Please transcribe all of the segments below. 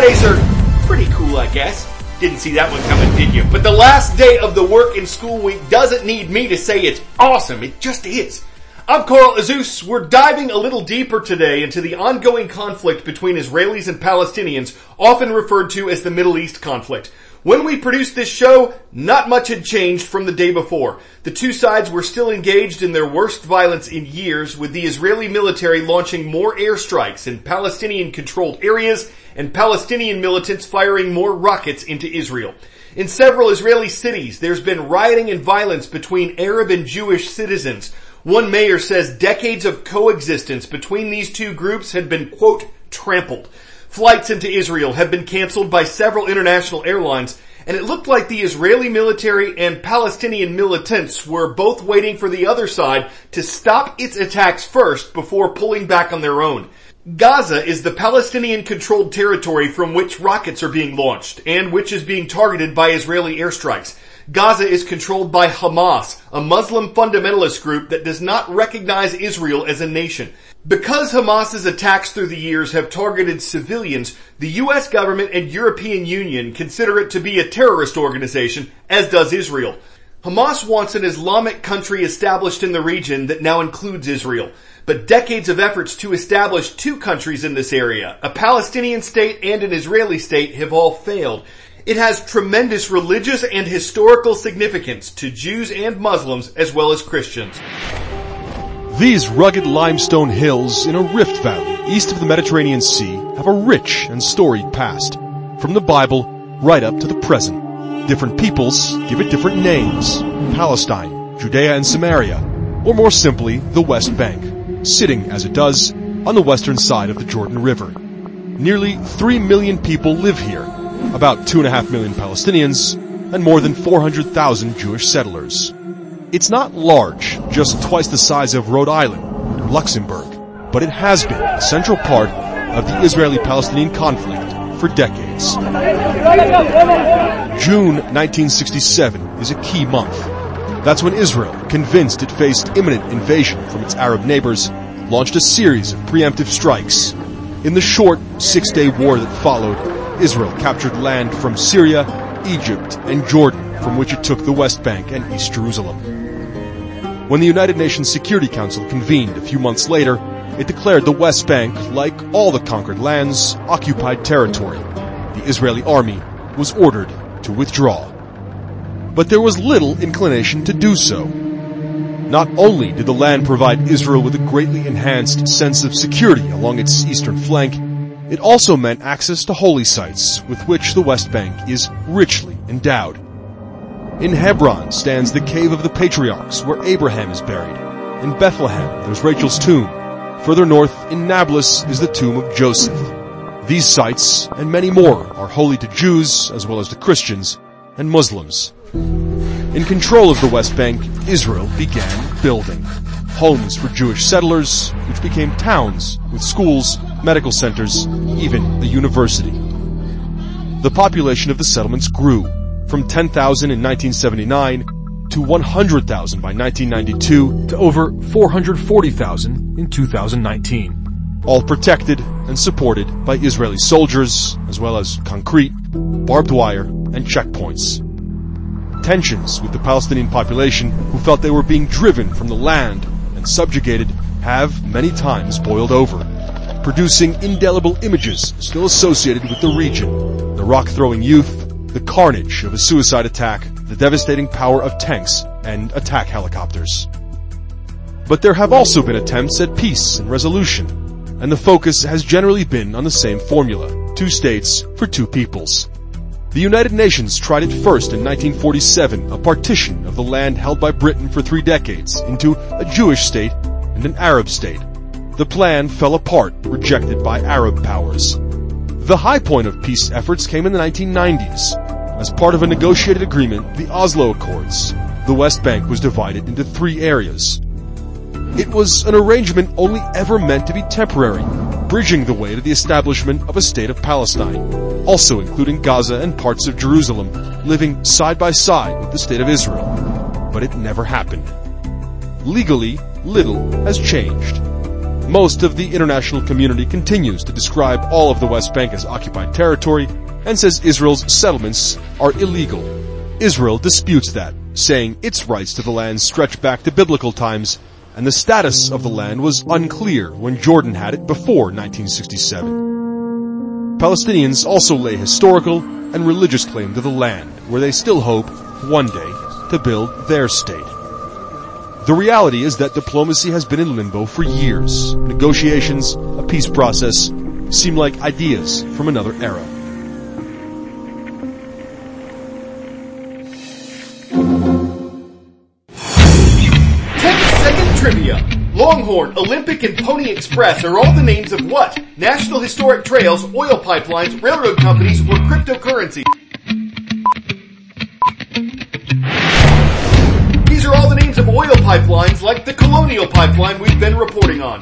Mondays are pretty cool, I guess. Didn't see that one coming, did you? But the last day of the work and school week doesn't need me to say it's awesome. It just is. I'm Carl Azuz. We're diving a little deeper today into the ongoing conflict between Israelis and Palestinians, often referred to as the Middle East conflict. When we produced this show, not much had changed from the day before. The two sides were still engaged in their worst violence in years, with the Israeli military launching more airstrikes in Palestinian-controlled areas and Palestinian militants firing more rockets into Israel. In several Israeli cities, there's been rioting and violence between Arab and Jewish citizens. One mayor says decades of coexistence between these two groups had been, quote, trampled. Flights into Israel have been canceled by several international airlines, and it looked like the Israeli military and Palestinian militants were both waiting for the other side to stop its attacks first before pulling back on their own. Gaza is the Palestinian-controlled territory from which rockets are being launched, and which is being targeted by Israeli airstrikes. Gaza is controlled by Hamas, a Muslim fundamentalist group that does not recognize Israel as a nation. Because Hamas's attacks through the years have targeted civilians, the US government and European Union consider it to be a terrorist organization, as does Israel. Hamas wants an Islamic country established in the region that now includes Israel. But decades of efforts to establish two countries in this area, a Palestinian state and an Israeli state, have all failed. It has tremendous religious and historical significance to Jews and Muslims as well as Christians. These rugged limestone hills in a rift valley east of the Mediterranean Sea have a rich and storied past, from the Bible right up to the present. Different peoples give it different names: Palestine, Judea and Samaria, or more simply, the West Bank, sitting, as it does, on the western side of the Jordan River. Nearly 3 million people live here, about 2.5 million Palestinians, and more than 400,000 Jewish settlers. It's not large, just twice the size of Rhode Island or Luxembourg, but it has been a central part of the Israeli-Palestinian conflict for decades. June 1967 is a key month. That's when Israel, convinced it faced imminent invasion from its Arab neighbors, launched a series of preemptive strikes. In the short 6-day war that followed, Israel captured land from Syria, Egypt, and Jordan, from which it took the West Bank and East Jerusalem. When the United Nations Security Council convened a few months later, it declared the West Bank, like all the conquered lands, occupied territory. The Israeli army was ordered to withdraw. But there was little inclination to do so. Not only did the land provide Israel with a greatly enhanced sense of security along its eastern flank, it also meant access to holy sites with which the West Bank is richly endowed. In Hebron stands the Cave of the Patriarchs, where Abraham is buried. In Bethlehem, there's Rachel's tomb. Further north, in Nablus, is the tomb of Joseph. These sites, and many more, are holy to Jews, as well as to Christians and Muslims. In control of the West Bank, Israel began building homes for Jewish settlers, which became towns with schools, medical centers, even a university. The population of the settlements grew from 10,000 in 1979 to 100,000 by 1992 to over 440,000 in 2019. All protected and supported by Israeli soldiers, as well as concrete, barbed wire, and checkpoints. Tensions with the Palestinian population, who felt they were being driven from the land and subjugated, have many times boiled over, producing indelible images still associated with the region: the rock-throwing youth, the carnage of a suicide attack, the devastating power of tanks and attack helicopters. But there have also been attempts at peace and resolution, and the focus has generally been on the same formula: 2 states for 2 peoples. The United Nations tried it first in 1947, a partition of the land held by Britain for 3 decades into a Jewish state and an Arab state. The plan fell apart, rejected by Arab powers. The high point of peace efforts came in the 1990s. As part of a negotiated agreement, the Oslo Accords, the West Bank was divided into 3 areas. It was an arrangement only ever meant to be temporary, bridging the way to the establishment of a state of Palestine, also including Gaza and parts of Jerusalem, living side by side with the state of Israel. But it never happened. Legally, little has changed. Most of the international community continues to describe all of the West Bank as occupied territory and says Israel's settlements are illegal. Israel disputes that, saying its rights to the land stretch back to biblical times, and the status of the land was unclear when Jordan had it before 1967. Palestinians also lay historical and religious claim to the land, where they still hope, one day, to build their state. The reality is that diplomacy has been in limbo for years. Negotiations, a peace process, seem like ideas from another era. 10-second trivia. Longhorn, Olympic, and Pony Express are all the names of what? National Historic Trails, oil pipelines, railroad companies, or cryptocurrency? These are all the names of oil pipelines like the Colonial Pipeline we've been reporting on.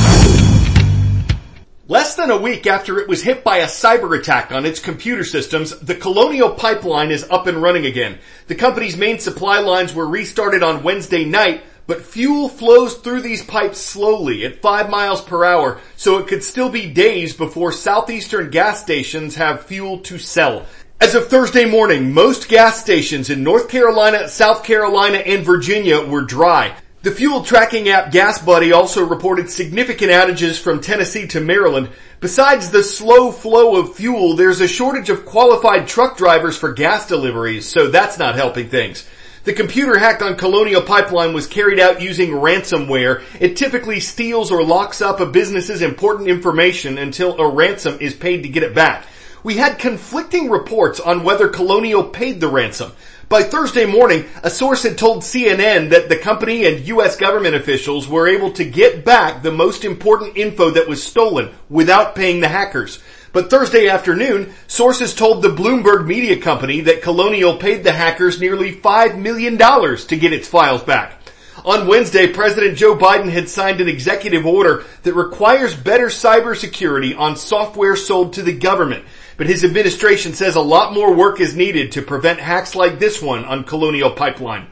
Less than a week after it was hit by a cyber attack on its computer systems, the Colonial Pipeline is up and running again. The company's main supply lines were restarted on Wednesday night, but fuel flows through these pipes slowly at 5 miles per hour, so it could still be days before southeastern gas stations have fuel to sell. As of Thursday morning, most gas stations in North Carolina, South Carolina, and Virginia were dry. The fuel tracking app GasBuddy also reported significant outages from Tennessee to Maryland. Besides the slow flow of fuel, there's a shortage of qualified truck drivers for gas deliveries, so that's not helping things. The computer hack on Colonial Pipeline was carried out using ransomware. It typically steals or locks up a business's important information until a ransom is paid to get it back. We had conflicting reports on whether Colonial paid the ransom. By Thursday morning, a source had told CNN that the company and U.S. government officials were able to get back the most important info that was stolen without paying the hackers. But Thursday afternoon, sources told the Bloomberg media company that Colonial paid the hackers nearly $5 million to get its files back. On Wednesday, President Joe Biden had signed an executive order that requires better cybersecurity on software sold to the government. But his administration says a lot more work is needed to prevent hacks like this one on Colonial Pipeline.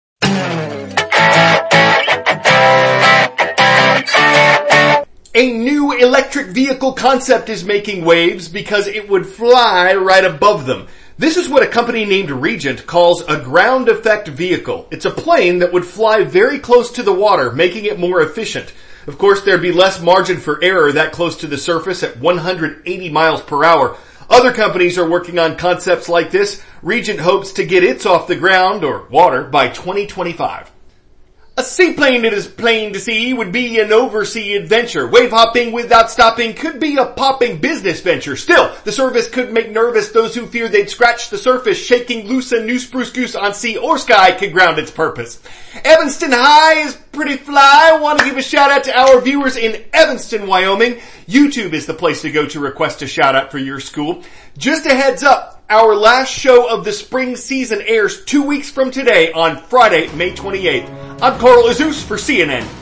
A new electric vehicle concept is making waves because it would fly right above them. This is what a company named Regent calls a ground effect vehicle. It's a plane that would fly very close to the water, making it more efficient. Of course, there'd be less margin for error that close to the surface at 180 miles per hour. Other companies are working on concepts like this. Regent hopes to get its off the ground, or water, by 2025. A seaplane that is plain to see would be an oversea adventure. Wave hopping without stopping could be a popping business venture. Still, the service could make nervous those who fear they'd scratch the surface. Shaking loose a new spruce goose on sea or sky could ground its purpose. Evanston High is pretty fly. I want to give a shout out to our viewers in Evanston, Wyoming. YouTube is the place to go to request a shout out for your school. Just a heads up, our last show of the spring season airs 2 weeks from today on Friday, May 28th. I'm Carl Azuz for CNN.